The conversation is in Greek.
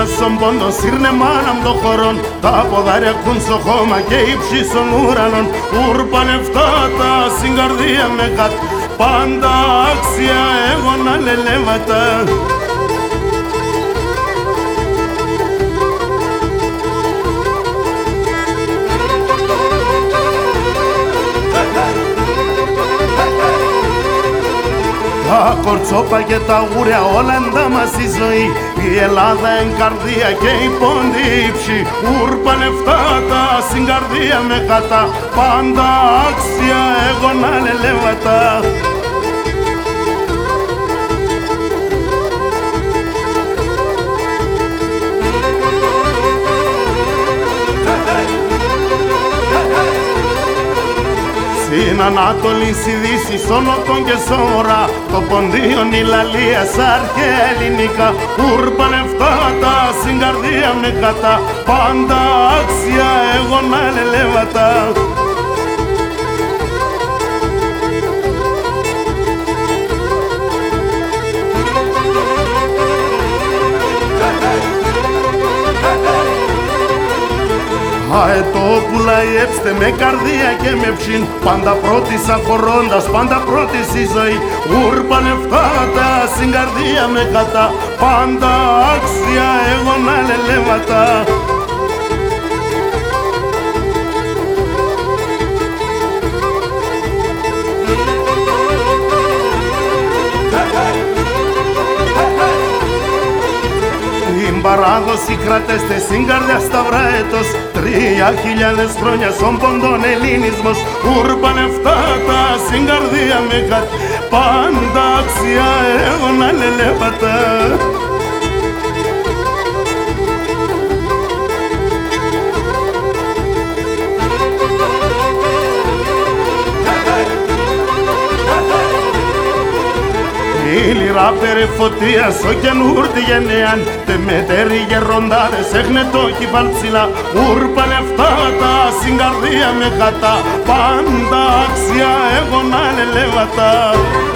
στον πόντο σύρνε μάνα μ' το χωρών. Τα ποδάρια ακούν στο χώμα και η ψή στον ουρανόν. Ουρπανευτάτα στην καρδία με κάτω, πάντα άξια εγώ να λελεύατα. Τα κορτσόπα και τα γούρια όλα εντά μας η ζωή. Η Ελλάδα εν καρδία και η πόντη ύψη. Ουρπανευτάτα στην καρδία με κατά, πάντα άξια εγώ να λελεύατα. Στην Ανατολή, στη Δύση, στο Νότον και στο Βορρά, το ποντίον η λαλία σ' αρχαία ελληνικά. Ουρπανευτάτα στην καρδία με κατά, πάντα άξια εγώ να λελεύατα. Αετόπουλα ιέψτε με καρδία και με ψήν, πάντα πρώτη σαν χωρώντας, πάντα πρώτη στη ζωή. Ουρπανευτάτα στην καρδία με κατά, πάντα άξια εγώ να λελεύατα. Την παράδοση κρατέστε στην καρδιά σταυραέτος, 3.000 χρόνια στον ποντών ελληνισμός. Ουρπανευτάτα στην καρδία με κάτω, πάντα άξια εγώ να λελεύατα. Η λυρά περιφωτία στο καινούρτι γενναίαν, τε μετέρι γεροντάδες έχνε το κεφάλ ψηλά. Ουρπανευτάτα στην καρδία με κατά, πάντα άξια εγώ να λελεύατα.